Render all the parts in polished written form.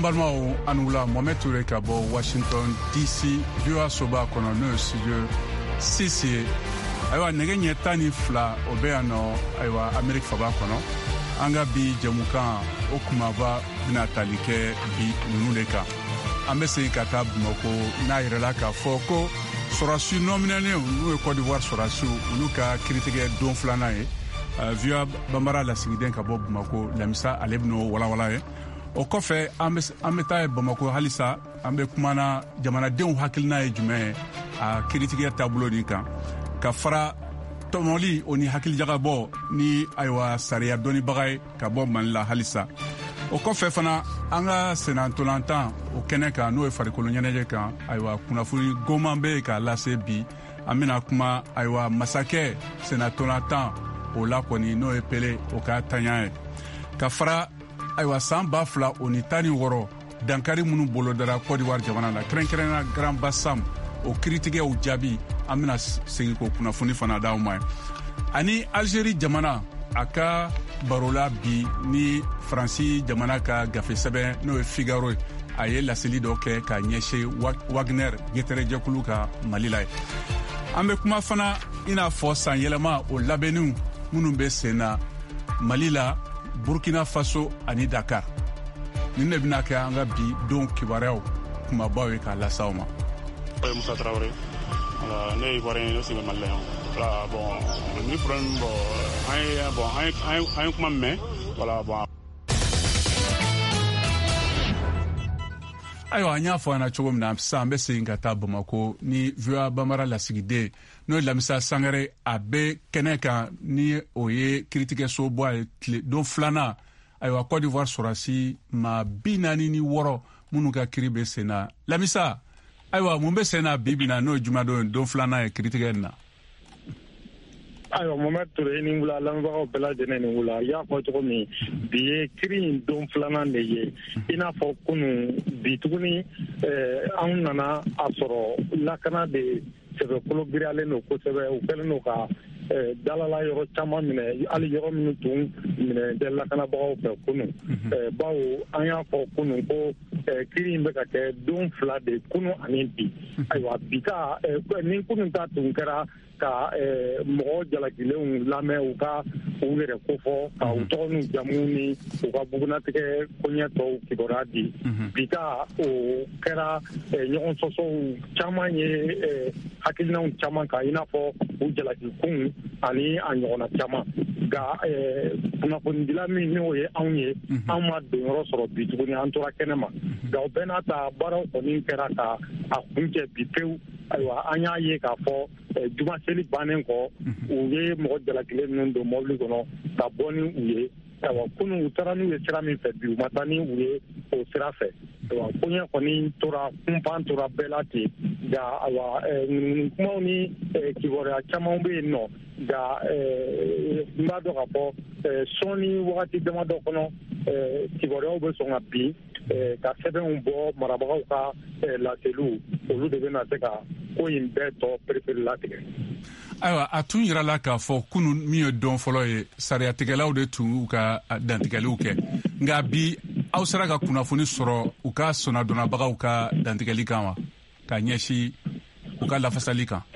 balmaw anula Mohamed Touré ka bɔ Washington DC VOA soba kɔnɔ n'o ye studio 6 ye ayiwa nɛgɛ ɲɛ 12 o bɛ yan nɔ ayiwa Ameriki faba kɔnɔ an ka bi jɛmukan o kumaba bɛna tali kɛ bi ninnu de kan an bɛ segin ka taa Bamako n'a yɛrɛla k'a fɔ ko sɔrɔdasiw nɔminɛlen n'u ye Côte d'Ivoire sɔrɔdasiw olu ka kiritigɛ don filanan ye VOA Banbara lasigiden ka bɔ Bamako Lamisa ale bɛn'o walawala ye o kɔfɛ an bɛ taa Bamako halisa an bɛ kumana jamanadenw hakilina ye jumɛn ye a kiritigɛ taabolo nin kan ka fara tɔmɔli o ni hakilijagabɔ ni ayiwa sariya dɔnnibaga ye ka bɔ Mali la halisa o kɔfɛ fana an ka senatolantan o kɛnɛ kan n'o ye farikolo ɲɛnajɛ kan ayiwa kunnafoni goman bɛ k'a lase bi an bɛna kuma ayiwa masakɛ senatolantan o la kɔni n'o ye Pele o ka tanya ye ka fara ayiwa san 2000 o ni 16 dankari minnu bolodara Côte d'Ivoire jamana la kɛrɛnkɛrɛnna Grand Bassam o kiritigɛw jaabi an bɛna segin ko kunnafoni fana d'aw ma ani Algérie jamana a ka barola bi ni Faransi jamana ka gafe sɛbɛn n'o ye Figaro a ye laseli dɔ kɛ ka ɲɛsin Wagner gɛtɛrɛjɛkulu ka Mali la ye an bɛ kuma fana i n'a fɔ san yɛlɛma o labɛnniw minnu bɛ sen na Mali la Burkina Faso ani Dakar nin de bɛna kɛ an ka bi don kibaruyaw kumabaw ye k'a lasaw ma. Musa Traoré ne ye Ivoirien ne sigilen Mali la yan voilà bon ni problème an ye kuma mɛn voilà bon. Ayiwa an y'a fɔ an na cogo min na sisan an bɛ segin ka taa Bamako ni VOA Banbara lasigiden n'o ye Lamisa Sangare a bɛ kɛnɛ kan ni o ye kiritigɛso bɔ a ye tile don filanan ayiwa Côte d'Ivoire sɔrɔdasi maa 46 minnu ka kiri bɛ sen na Lamisa ayiwa mun bɛ sen na bi bi na n'o ye jumadon don filanan ye kiritigɛ in na. Ayiwa Mohamed Touré ni wula lamɛnbagaw bɛɛ lajɛlen ni wula i y'a fɔ cogo min bi ye kiri in don filanan de ye i n'a fɔ kunun bi tuguni an nana a sɔrɔ lakana de sɛbɛkolo giriyalen don kosɛbɛ u kɛlen don ka dalala yɔrɔ caman minɛ hali yɔrɔ minnu tun minɛ tɛ lakanabagaw fɛ kunun bawo an y'a fɔ kunun ko kiri in bɛ ka kɛ don 2 de kunun ani bi ayiwa bi ka ni kunun ta tun kɛra ka mɔgɔ jalakilenw lamɛn u ka u yɛrɛ kofɔ ka u tɔgɔ n'u jamu ni u ka bugunatigɛ koɲɛ tɔw kibaruya di bi ka o kɛra ɲɔgɔn sɔsɔw caman ye hakilinaw caman kan i n'a fɔ u jalakikun ani a ɲɔgɔnna caman nka kunnafonidila min n'o ye anw ye an ma donyɔrɔ sɔrɔ bi tuguni an tora kɛnɛ ma nka o bɛɛ n'a ta baaraw kɔni kɛra ka a kuncɛ bi pewu ayiwa an y'a ye k'a fɔ jumaseli bannen kɔ u ye mɔgɔ jalakilen ninnu don mɔbili kɔnɔ ka bɔ ni u ye ayiwa kunun u taara n'u ye sira min fɛ bi u ma taa ni u ye o sira fɛ ayiwa koɲɛ kɔni tora kunpan tora bɛɛ la ten nka ayiwa kumaw ni kibaruya caman bɛ yen nɔ nka n b'a dɔn k'a fɔ sɔɔni wagati damadɔ kɔnɔ kibaruyaw bɛ sɔn ka bin ka sɛbɛnw bɔ marabagaw ka laseliw olu de bɛna se ka ko in bɛɛ tɔ perepere latigɛ. Ayiwa a tun yirala k'a fɔ kunun min ye don fɔlɔ ye sariyatigɛlaw de tun y'u ka dantigɛliw kɛ nka bi aw sera ka kunnafoni sɔrɔ u ka sɔnnadɔnnabagaw ka dantigɛli kan wa ka ɲɛsin u ka lafasali kan.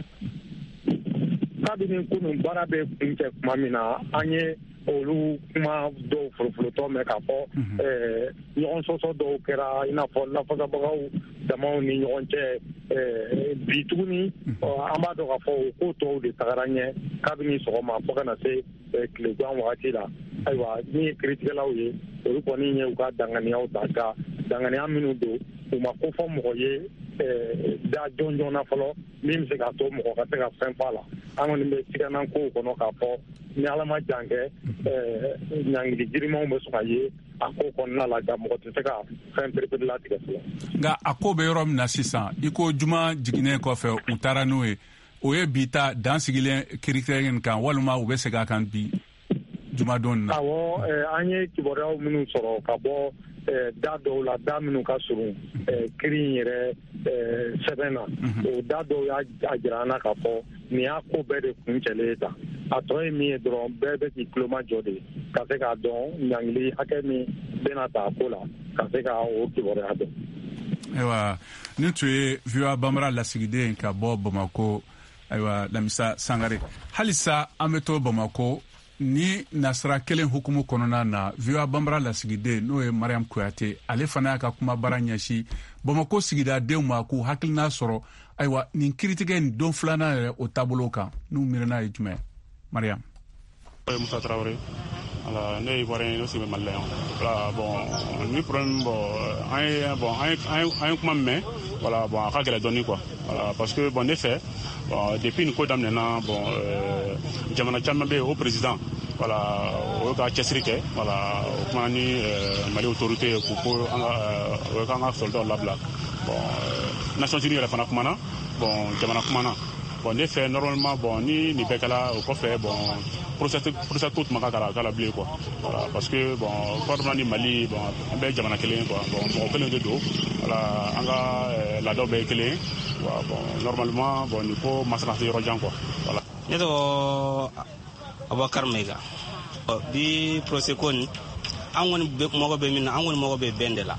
Kabini kunun baara bɛ kuncɛ tuma min na an ye olu kuma dɔw foroforotɔ mɛn k'a fɔ ɲɔgɔn sɔsɔ dɔw kɛra i n'a fɔ lafasabagaw damaw ni ɲɔgɔn cɛ bi tuguni an b'a dɔn k'a fɔ o ko tɔw de tagara ɲɛ kabini sɔgɔma fo ka na se tilegan wagati la ayiwa min ye kiritigɛlaw ye olu kɔni ye u ka danganiyaw ta nka danganiya minnu don u ma ko fɔ mɔgɔ ye da jɔn joona fɔlɔ min bɛ se k'a to mɔgɔ ka se ka fɛn f'a la an kɔni bɛ siganan kow kɔnɔ k'a fɔ ni ala ma jan kɛ ɲangili girimanw bɛ sɔn ka ye a ko kɔnɔna la nka mɔgɔ tɛ se ka fɛn perepere latigɛ fɔlɔ. nka a ko bɛ yɔrɔ min na sisan i ko juma jiginnen kɔfɛ u taara n'o ye o ye bi ta dan sigilen kiritigɛ kan walima u bɛ segin a kan bi jumadon na. awɔ an ye kibaruyaw minnu sɔrɔ ka bɔ da dɔw la da minnu ka surun kiri in yɛrɛ sɛbɛn na o da dɔw y'a jira an na k'a fɔ nin y'a ko bɛɛ de kuncɛlen ye tan a tɔ ye min ye dɔrɔn bɛɛ bɛ k'i tulomajɔ de ka se k'a dɔn ɲangili hakɛ min bɛna ta ko la ka se ka o kibaruya dɔn. Ayiwa ni tun ye VOA Bambara lasigiden ka bɔ Bamako ayiwa Lamisa Sangare halisa an bɛ to Bamako ni nasara kelen hukumu kɔnɔna na VOA Bambara lasigiden n'o ye Mariam Kuyate ale fana y'a ka kuma bara ɲɛsi Bamako sigida denw ma k'u hakilina sɔrɔ ayiwa nin kiritigɛ nin don filanan yɛrɛ o taabolo kan n'u miirina ye jumɛn Mariam. Musa Traoré ala ne ivoirien no sibe malien voilà bon ni problème bon un kuma mais voilà bon a ka gɛlɛ dɔɔni quoi voilà parce que bon ne fait bon depuis ni ko daminɛna bon jamana caman bɛ au président voilà o ka cɛsiri kɛ voilà o kuma ni Mali autorité ko an ka soldat labila bon Nations Unies yɛrɛ fana kumana bon jamana kumana bon ne fait normalement bon ni bɛɛ kɛla o kɔfɛ bon procès ko tuma ka kala bilen quoi voilà parce que bon gouvernement ni Mali bon an bɛ jamana kelen quoi bon mɔgɔ kelen de don voilà an ka laadaw bɛɛ kelen bon normalement bon ni ko masala tɛ yɔrɔ jan quoi voilà. Ne tɔgɔ Abubakar Maiga bi procès ko nin an kɔni mɔgɔ bɛ min na an kɔni mɔgɔ bɛ bɛn de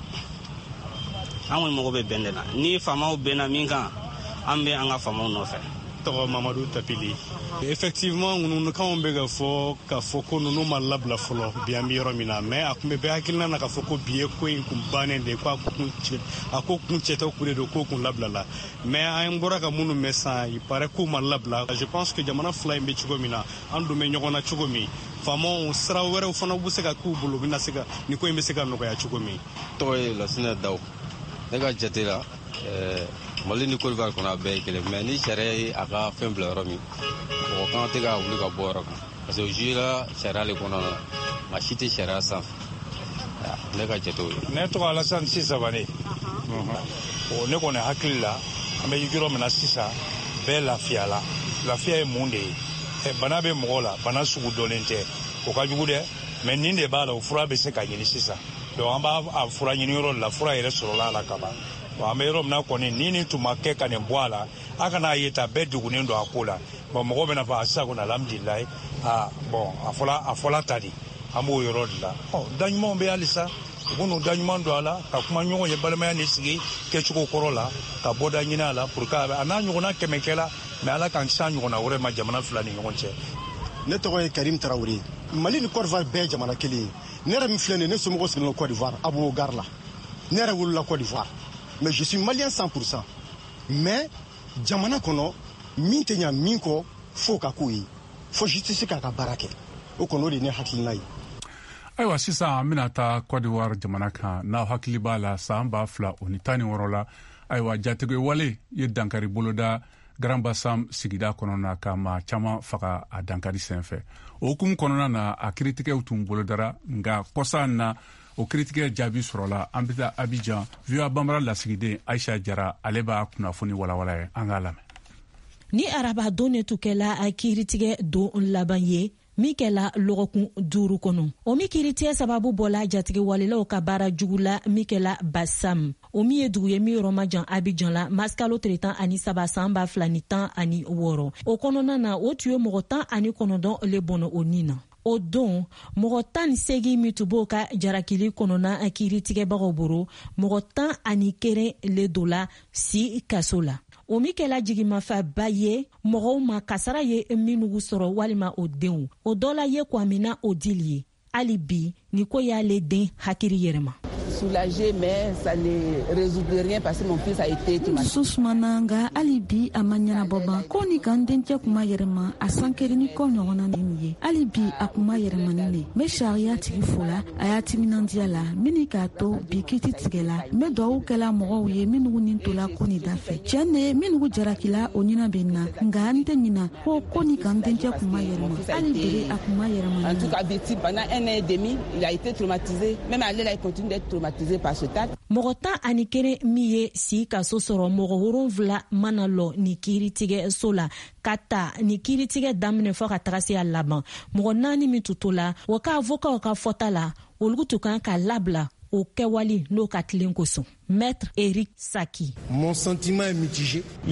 la ni faamaw bɛnna min kan an bɛ an ka faamaw nɔfɛ. Tɔgɔ Mamadou Tapili. Effectivement ŋunu kanw bɛ ka fɔ ko ninnu ma labila fɔlɔ bi an bɛ yɔrɔ min na mais a tun bɛ bɛɛ hakilina na ka fɔ ko bi ye ko in kun bannen de ko a ko kun cɛtɔ kun de don ko kun labila la mais an bɔra ka minnu mɛn sisan il paraît k'u ma labila. Je pense que jamana fila in bɛ cogo min na an dun bɛ ɲɔgɔn na cogo min faamaw sira wɛrɛw fana bɛ se ka k'u bolo bɛna se ka ni ko in bɛ se ka nɔgɔya cogo min. Tɔgɔ ye Lasina Daw ne ka jate la Mali ni Côte d'Ivoire kɔnɔ a bɛɛ ye kelen mais ni sariya ye a ka fɛn bila yɔrɔ min mɔgɔ kan tɛ ka wuli ka bɔ yɔrɔ kan parce que o jouera sariya le kɔnɔ na nka si tɛ sariya sanfɛ ne ka jatew ye. Ne tɔgɔ Alassane Sisabane ne kɔni hakili la an bɛ yɔrɔ min na sisan bɛɛ lafiya la lafiya ye mun de ye bana bɛ mɔgɔ la bana sugu dɔnlen tɛ o ka jugu dɛ mais nin de b'a la o fura bɛ se ka ɲini sisan donc an b'a fura ɲini yɔrɔ la fura yɛrɛ sɔrɔla a la ka ban. An bɛ yɔrɔ min na kɔni ni nin tun ma kɛ ka nin bɔ a la a kana ye ta bɛɛ degunnen don a ko la bon mɔgɔw bɛna fɔ a sisan kɔni alhamdulilayi bon a fɔla ta di an b'o yɔrɔ de la daɲumanw bɛ halisa u bɛ n'u daɲuman don a la ka kuma ɲɔgɔn ye balimaya ni sigi kɛcogo kɔrɔ la ka bɔ da ɲini a la pour que a n'a ɲɔgɔnna kɛmɛ kɛla mais ala k'an kisi a ɲɔgɔnna wɛrɛ ma jamana fila ni ɲɔgɔn cɛ. Ne tɔgɔ ye Karim Tarawele Mali ni Côte d'Ivoire bɛɛ ye jamana kelen ye ne yɛrɛ min filɛ nin ye ne somɔgɔw sigilen Côte d'Ivoire a b'o gare la ne yɛrɛ wolola Côte d'Ivoire mais je suis malien 100%. Mais jamana kɔnɔ min tɛ ɲa min kɔ fo ka k'o ye fo justice k'a ka baara kɛ o kɔni o de ne hakilina ye. Ayiwa sisan an bɛna taa Côte d'Ivoire jamana kan n'aw hakili b'a la san 2016 la ayiwa jatigi wale ye dankari boloda Grand Bassam sigida kɔnɔna ka maa caman faga a dankari senfɛ o hukumu kɔnɔna na a kiritigɛw tun bolodara nka kɔsa na o kiritigɛ jaabi sɔrɔla an bɛ taa Abidjan VOA Bambara lasigiden Aisha Jara ale b'a kunnafoni walawala ye an k'a lamɛn. Ni araba don ne tun kɛla a kiritigɛ don laban ye min kɛla lɔgɔkun 5 kɔnɔ o min kiritigɛ sababu bɔla jatigi walelaw ka baara jugu la min kɛla Bassam o min ye dugu ye min yɔrɔ ma jan Abidjan la maskalo 17 san 2016 o kɔnɔna na o tun ye mɔgɔ 19 le bɔnɔ o nin na. O don mɔgɔ 18 min tun b'o ka jarakili kɔnɔna kiritigɛbagaw boro mɔgɔ 11 le dola si kaso la. O min kɛla jigimafaba ye mɔgɔw ma kasara ye minnugu sɔrɔ walima o denw o dɔ la ye Kwamina Odili ye hali bi ni ko y'ale den hakiri yɛrɛma. Soulagé mais ça ne résoudrait rien parce que mon fils a été traumatisé. Susmananga alibi amanyana boba ko ni kandenche kuma yerema asankeri ni ko nyona ni alibi akuma yerema ni me sharia tigi fola ayati minandiala minika to bikiti tigela me do kala mo ye minu ni tola ko ni dafe chene minu jarakila onina benna ngante nyina ko ni kandenche kuma yerema alibi akuma yerema. En tout cas victime pendant 1 an et demi il a été traumatisé même à il continue d'être traumatisé. Mɔgɔ 11 min ye si kaso sɔrɔ mɔgɔ 7 mana lɔ ni kiritigɛ so la ka ta ni kiritigɛ daminɛ fɔ ka taga se a laban mɔgɔ 4 min tun to la o ka avocat ka fɔta la olu tun kan ka labila o kɛwali n'o ka tilen kosɔn. Maître Eric Saki. Mon sentiment est mitigé.